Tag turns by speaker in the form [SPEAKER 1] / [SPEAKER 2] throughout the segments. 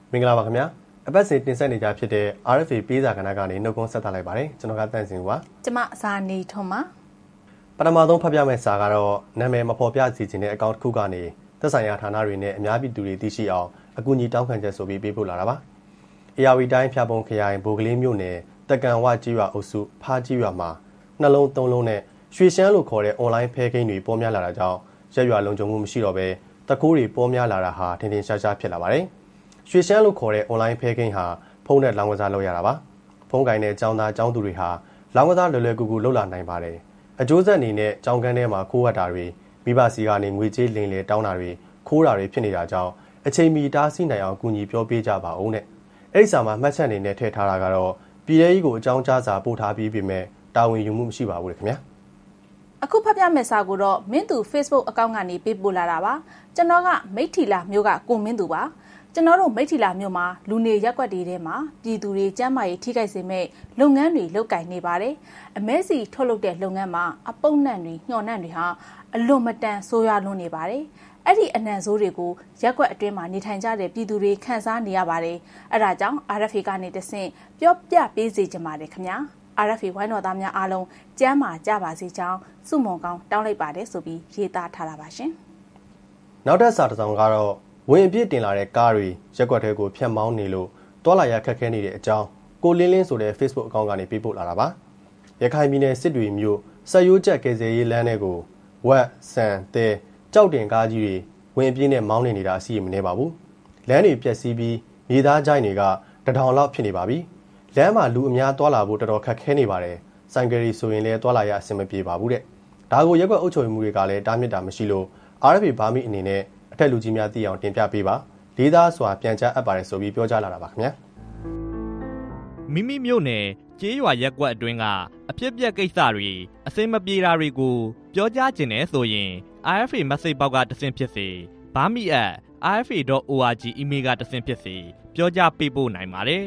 [SPEAKER 1] မင်္ဂလာပါခင်ဗျာအပတ်စဉ်တင်ဆက်နေကြဖြစ်တဲ့ RFA ပေးစာကဏ္ဍကနေနှုတ်ခွန်းဆက်သလိုက်ပါတယ်ကျွန်တော်ကတန့်စင်ပါ
[SPEAKER 2] ကျမဇာနေထွန်းပါ
[SPEAKER 1] ပထမဆုံးဖတ်ပြမယ့်စာကတော့နာမည်မဖော်ပြစီခြင်းတဲ့အကောင့်တစ်ခုကနေသက်ဆိုင်ရာဌာနတွေနဲ့အများပြည်သူတွေသိရှိအောင်အကူအညီတောင်းခံချက်ဆိုပြီးပေးပို့လာတာပါအေယာဝီတိုင်းဖျာပုံခရိုင်ဘိုကလေးမြို့နယ်တကန်ဝကြီးရွာအုပ်စုဖားကြီးရွာမှာနှလုံးသုံးလုံးနဲ့ရွှေရှမ်းလို့ခေါ်တဲ့ online ဖဲကိန်းတွေပေါ်များလာတာကြောင့်ရက်ရွာလုံခြုံမှုမရှိတော့ဘဲတကိုးတွေပေါ်များလာတာဟာထင်ထင်ရှားရှားဖြစ်လာပါတယ်ရွှေရှမ်းလို့ခေါ်တဲ့ online ဖဲကိန်းဟာဖုန်းနဲ့လောင်းကစားလုပ်ရတာပါဖုန်းကိုင်တဲ့ចောင်းသားចောင်းသူတွေဟာလောင်းကစားလွယ်လွယ်ကူကူလုပ်လာနိုင်ပါတယ်အကျိုးဆက်အနေနဲ့ចောင်းကန်းထဲမှာခိုးရတာတွေမိဘစီကနေငွေကြေးလိမ်လည်တောင်းတာတွေခိုးတာတွေဖြစ်နေတာကြောင့်အချိန်မီတားဆီးနိုင်အောင်ကူညီပြောပေးကြပါဦးနဲ့အဲ့ဒီစာမှာမှတ်ချက်အနေနဲ့ထည့်ထားတာကတော့ပြည်ထောင်ကြီးကိုအကြောင်းကြားစာပို့ထားပြီးပြင်မဲ့တာဝန်ယူမှုမရှိပါဘူးလေခင်ဗျာ
[SPEAKER 2] အခုဖတ်ပြမယ့်စာကိုတော့မင်းသူ Facebook အကောင့်ကနေပေးပို့လာတာပါကျွန်တော်ကမိထ္ထီလာမျိုးကကိုမင်းသူပါကျွန်တော်တို့မိထ္ထီလာမြို့မှာလူနေရက်ကွက်တွေထဲမှာပြည်သူတွေကျန်းမာရေးထိခိုက်စေမဲ့လုပ်ငန်းတွေလုပ်ကိုင်နေပါတယ်အမဲစီထုတ်လုပ်တဲ့လုပ်ငန်းမှာအပုပ်နှံ့တွေညှော်နှံ့တွေဟာအလွန်မတန်ဆိုးရွားလွန်းနေပါတယ်အဲ့ဒီအနံဆိုးတွေကိုရက်ကွက်အတွင်းမှာနေထိုင်ကြတဲ့ပြည်သူတွေခန်းစားနေရပါတယ်အဲ့ဒါကြောင့် RFA ကနေတဆင့်ပြောပြပေးစေချင်ပါတယ်ခင်ဗျာRFA ဝိုင်းတော်သားများအားလုံးကျမ်းမာကြပါစေကြောင်းစုမုံကောင်းတောင်းလိုက်ပါတယ်ဆိုပြီးရေးသားထားတာပါရှင်
[SPEAKER 1] နောက်ထပ်စာတစ်စောင်ကတော့ဝင်အပြည့်တင်လာတဲ့ကားတွေရက်ကွက်ထဲကိုဖျက်မောင်းနေလို့တွာလာရခက်ခဲနေတဲ့အကြောင်းကိုလင်းလင်းဆိုတဲ့ Facebook အကောင့်ကနေပေးပို့လာတာပါရခိုင်ပြည်နယ်စစ်တွေမြို့ဆက်ရိုးကျက်ကယ်ဆယ်ရေးလမ်းတွေကိုဝက်ဆန်တဲကြောက်တင်ကားကြီးတွေဝင်အပြည့်နဲ့မောင်းနေတာအစီအမနေပါဘူးလမ်းတွေပျက်စီးပြီးမြေသားကြိုင်းတွေကတထောင်လောက်ဖြစ်နေပါပြီလမ်းမှာလူအများတွာလာဖို့တော်တော်ခက်ခဲနေပါတယ်ဆိုင်ကယ်ရီဆိုရင်လည်းတွာလာရအဆင်မပြေပါဘူးတဲ့ဒါကိုရက်ကွက်အုပ်ချုပ်ရေးမှုတွေကလည်းတားမြစ်တာမရှိလို့ RFA ဘာမီအနေနဲ့အထက်လူကြီးများသိအောင်တင်ပြပေးပါလေးသားစွာပြန်ကြားအပ်ပါတယ်ဆိုပြီးပြောကြားလာတာပါခင်ဗျာ
[SPEAKER 3] မိမိမြို့နယ်ကျေးရွာရက်ကွက်အတွင်းကအဖြစ်အပျက်ကိစ္စတွေအစင်မပြေတာတွေကိုပြောကြားခြင်းနဲ့ဆိုရင် RFA message box ကတဆင့်ဖြစ်စေဘာမီat rfa.org email ကတဆင့်ဖြစ်စေပြောကြားပေးပို့နိုင်ပါတယ်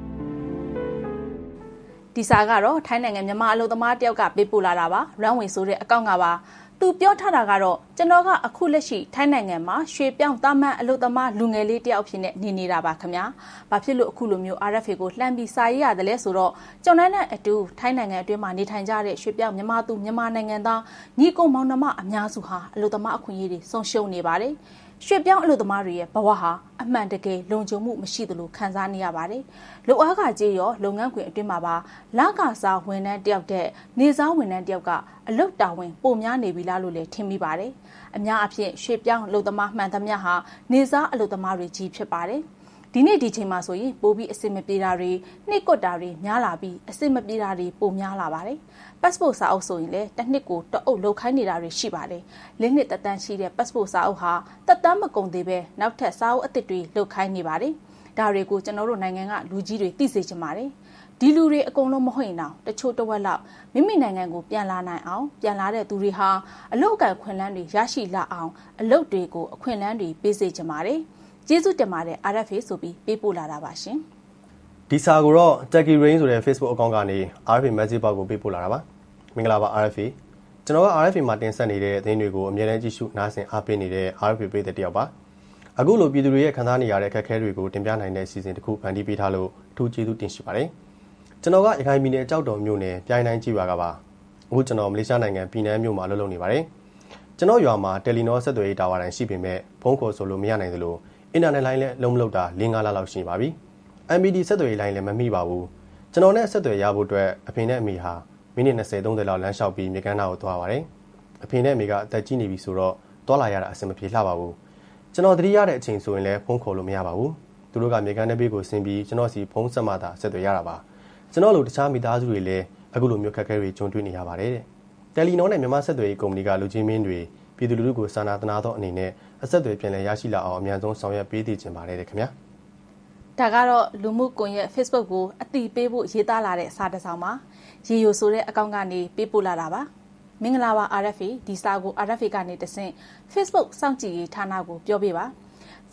[SPEAKER 2] ဒီစာကတော့ထိုင်းနိုင်ငံမြန်မာအလုပ်သမားတယောက်ကပေးပို့လာတာပါ runway ဆိုတဲ့အကောင့်ကပါသူပြောထားတာကတော့ကျွန်တော်ကအခုလက်ရှိထိုင်းနိုင်ငံမှာရွှေပြောင်းတာမန်အလုပ်သမားလူငယ်လေးတယောက်ဖြစ်နေနေတာပါခင်ဗျာဘာဖြစ်လို့အခုလိုမျိုး RFA ကိုလှမ်းပြီးစာရေးရတယ်လဲဆိုတော့ကျွန်တော်နဲ့အတူထိုင်းနိုင်ငံအတွင်းမှာနေထိုင်ကြတဲ့ရွှေပြောင်းမြန်မာသူမြန်မာနိုင်ငံသားညီကိုမောင်နှမအများစုဟာအလုပ်သမားအခွင့်အရေးတွေဆုံးရှုံးနေပါတယ်ရွှေပြောင်းအလုပ်သမားတွေရဲ့ဘဝဟာအမှန်တကယ်လုံခြုံမှုမရှိသလိုခံစားနေရပါတယ်။လူအားကကြေးရောလုပ်ငန်းခွင်အတွင်းမှာပါလကစားဝန်ထမ်းတယောက်တဲ့နေစားဝန်ထမ်းတယောက်ကအလုပ်တာဝန်ပိုများနေပြီလားလို့လည်းထင်မိပါတယ်။အများအပြားရွှေပြောင်းအလုပ်သမားမှန်သမျှဟာနေစားအလုပ်သမားတွေကြီးဖြစ်ပါတယ်။ဒီနေ့ဒီချိန်မှာဆိုရင်ပိုပြီးအဆင်မပြေတာတွေနှိပ်ကွက်တာတွေများလာပြီးအဆင်မပြေတာတွေပိုများလာပါတယ်။ passport စာအုပ်ဆိုရင်လည်းတစ်နှစ်ကိုတအုပ်လောက်ခိုင်းနေတာတွေရှိပါတယ်။၄နှစ်သက်တမ်းရှိတဲ့ passport စာအုပ်ဟာသက်တမ်းမကုန်သေးပဲနောက်ထပ်စာအုပ်အသစ်တွေလောက်ခိုင်းနေပါတယ်။ဒါတွေကိုကျွန်တော်တို့နိုင်ငံကလူကြီးတွေသိစေချင်ပါတယ်။ဒီလူတွေအကုန်လုံးမဟုတ်ရင်တော့တချို့တစ်ဝက်လောက်မိမိနိုင်ငံကိုပြန်လာနိုင်အောင်ပြန်လာတဲ့သူတွေဟာအလုပ်အကန့်ခွင့်လန်းတွေရရှိလာအောင်အလုပ်တွေကိုအခွင့်အလန်းတွေပေးစေချင်ပါတယ်။ကျေးဇူးတင်ပါတယ် RFA ဆိုပြီးပေးပို့လာတာပါရှင်
[SPEAKER 1] ဒီစာကိုတော့ Jackie Rain ဆိုတဲ့ Facebook အကောင့်ကနေ RFA message box ကိုပေးပို့လာတာပါမင်္ဂလာပါ RFA ကျွန်တော်က RFA မှာတင်ဆက်နေတဲ့အသင်းတွေကိုအမြဲတမ်းကြည့်ရှုနားဆင်အားပေးနေတဲ့ RFA ပြည်သက်တယောက်ပါအခုလိုပြည်သူတွေရဲ့ခံစားနေရတဲ့အခက်အခဲတွေကိုတင်ပြနိုင်တဲ့အစီအစဉ်တစ်ခုဖန်တီးပေးထားလို့အထူးကျေးဇူးတင်ရှိပါတယ်ကျွန်တော်ကရခိုင်ပြည်နယ်ကြောက်တော်မြို့နယ်ပြိုင်တိုင်းကြီးရွာကပါအခုကျွန်တော်မလေးရှားနိုင်ငံပြည်နယ်မြို့မှာအလုပ်လုပ်နေပါတယ်ကျွန်တော်ရွာမှာတယ်လီနောဆက်သွယ်ရေးတာဝါတိုင်ရှိပေမဲ့ဖုန်းခေါ်ဆိုလို့မရနိုင်သလိုအင်တာနက်လိုင်းလည်းလုံးမလုပ်တာ၄-၅ လလောက်ရှိပါပြီ MPD ဆက်သွယ်ရေးလိုင်းလည်းမမိပါဘူးကျွန်တော်နဲ့ဆက်သွယ်ရဖို့အတွက်အဖေနဲ့အမေဟာမိနစ်20-30လောက်လမ်းလျှောက်ပြီးမြေကမ်းနားကိုသွားပါတယ်အဖေနဲ့အမေကအသက်ကြီးနေပြီဆိုတော့သွားလာရတာအဆင်မပြေလှပါဘူးကျွန်တော်သတိရတဲ့အချိန်ဆိုရင်လည်းဖုန်းခေါ်လို့မရပါဘူးသူတို့ကမြေကမ်းထဲဘေးကိုဆင်းပြီးကျွန်တော်စီဖုန်းဆက်မှသာဆက်သွယ်ရတာပါကျွန်တော်လိုတခြားမိသားစုတွေလည်းအခုလိုမျိုးခက်ခဲတွေကြုံတွေ့နေရပါတယ်တဲ့တယ်လီနောနဲ့မြန်မာဆက်သွယ်ရေးကုမ္ပဏီကလူချင်းမင်းတွေပြည်သူလူထုကိုစာနာသနာသောအနေနဲ့အဆက်အသွယ်ပြန်လည်ရရှိလာအောင်အမြန်ဆုံးဆောင်ရွက်ပေးသိချင်ပါတယ်ခင်ဗျာ
[SPEAKER 2] ဒါကတော့လူမှုကွန်ရက် Facebook ကိုအတိပေးဖို့ရေးသားလာတဲ့စာတစ်စောင်ပါရေယိုဆိုတဲ့အကောင့်ကနေပေးပို့လာတာပါမင်္ဂလာပါ RFA ဒီစာကို RFA ကနေတဆင့် Facebook စောင့်ကြည့်ရေးဌာနကိုပြောပြပါ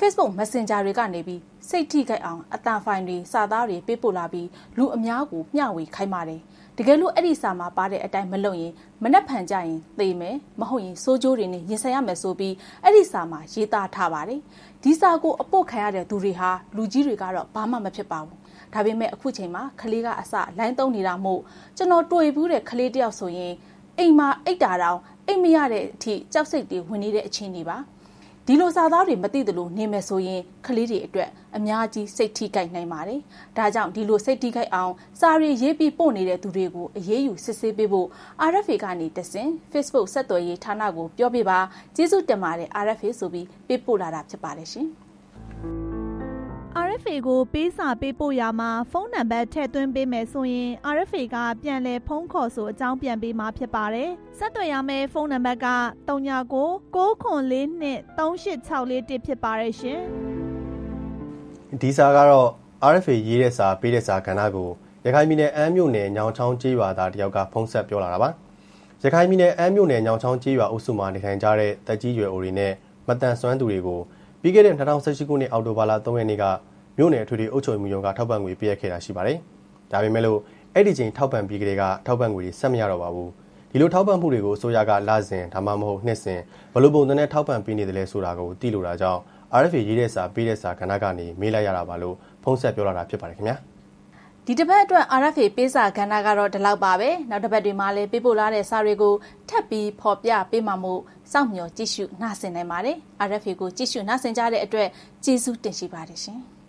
[SPEAKER 2] Facebook Messenger တွေကနေပြီးစိတ်ထိခိုက်အောင်အတန်ဖိုင်တွေစာသားတွေပေးပို့လာပြီးလူအများကိုမျှဝေခိုင်းပါတယ်တကယ်လို့အဲ့ဒီစာမှာပါတဲ့အတိုင်းမလုပ်ရင်မနှက်ဖန်ကြရင်သေမယ်မဟုတ်ရင်စိုးကျိုးတွေနဲ့ရင်ဆိုင်ရမယ်ဆိုပြီးအဲ့ဒီစာမှာရေးသားထားပါတယ်ဒီစာကိုအပုတ်ခံရတဲ့သူတွေဟာလူကြီးတွေကတော့ဘာမှမဖြစ်ပါဘူးဒါပေမဲ့အခုချိန်မှာကလေးကအစလိုင်းသုံးနေတာမို့ကျွန်တော်တွေ့ဘူးတဲ့ကလေးတယောက်ဆိုရင်အိမ်မှာအိတ်တာတောင်အိမ်မရတဲ့အထိကြောက်စိတ်တွေဝင်နေတဲ့အခြေအနေပါဒီလိုစာသားတွေမသိသလိုနေမယ်ဆိုရင်ကလေးတွေအတွက်အများကြီးစိတ်ထိခိုက်နိုင်ပါတယ်။ဒါကြောင့်ဒီလိုစိတ်ထိခိုက်အောင်စာရီရေးပြီးပို့နေတဲ့သူတွေကိုအရေးယူစစ်ဆေးပေးဖို့ RFA ကနေတဆင့် Facebook ဆက်သွယ်ရေးဌာနကိုပြောပြပါကျေးဇူးတင်ပါတယ် RFA ဆိုပြီးပေးပို့လာတာဖြစ်ပါတယ်ရှင်။
[SPEAKER 4] RFA ကိုပေးစာပေးပို့ရမှာဖုန်းနံပါတ်ထည့်သွင်းပေးမယ်ဆိုရင် RFA ကပြန်လည်ဖုန်းခေါ်ဆိုအကြောင်းပြန်ပေးမှာဖြစ်ပါတယ်။ဆက်သွယ်ရမယ့်ဖုန်းနံပါတ်က399994238641ဖြစ်ပါတယ်ရှင်
[SPEAKER 1] ။ဒီစာကတော့ RFA ရေးတဲ့စာပေးတဲ့စာကဏ္ဍကိုရခိုင်ပြည်နယ်အမ်းမြို့နယ်ညောင်ချောင်းကျေးရွာသားတယောက်ကဖုန်းဆက်ပြောလာတာပါ။ရခိုင်ပြည်နယ်အမ်းမြို့နယ်ညောင်ချောင်းကျေးရွာအုပ်စုမှာနေထိုင်ကြတဲ့တက်ကြီးရွယ်အိုတွေနဲ့မတန်ဆွမ်းသူတွေကိုပြီးခဲ့တဲ့2018ခုနှစ်အောက်တိုဘာလ3ရက်နေ့ကမြို့နယ်အထွေထွေအုပ်ချုပ်မှုရုံးကထောက်ပံ့ငွေပေးအပ်ခဲ့တာရှိပါတယ်။ဒါပေမဲ့လို့အဲ့ဒီချိန်ထောက်ပံ့ပြီးကလေးကထောက်ပံ့ငွေတွေဆက်မရတော့ပါဘူး။ဒီလိုထောက်ပံ့မှုတွေကိုအစိုးရကလစဉ်ဒါမှမဟုတ်နှစ်စဉ်ဘယ်လိုပုံစံနဲ့ထောက်ပံ့ပေးနေတယ်လဲဆိုတာကိုသိလို့တာကြောင့် RFA ရေးတဲ့စာပေးတဲ့စာကဏ္ဍကနေမေးလိုက်ရတာပါလို့ဖုန်းဆက်ပြောလာတာဖြစ်ပါတယ်ခင်ဗျာ
[SPEAKER 2] ။ဒီတစ်ပတ်အတွက် RFA ပေးစာကဏ္ဍကတော့ဒီလောက်ပါပဲနောက်တစ်ပတ်တွေမှာလည်းပေးပို့လာတဲ့စာတွေကိုထပ်ပြီးဖော်ပြပေးမှာမို့စောင့်မျှော်ကြည့်ရှုနှားဆင်နိုင်ပါတယ် RFA ကိုကြည့်ရှုနှားဆင်ကြတဲ့အတွက်ကျေးဇူးတင်ရှိပါတယ်ရှင်။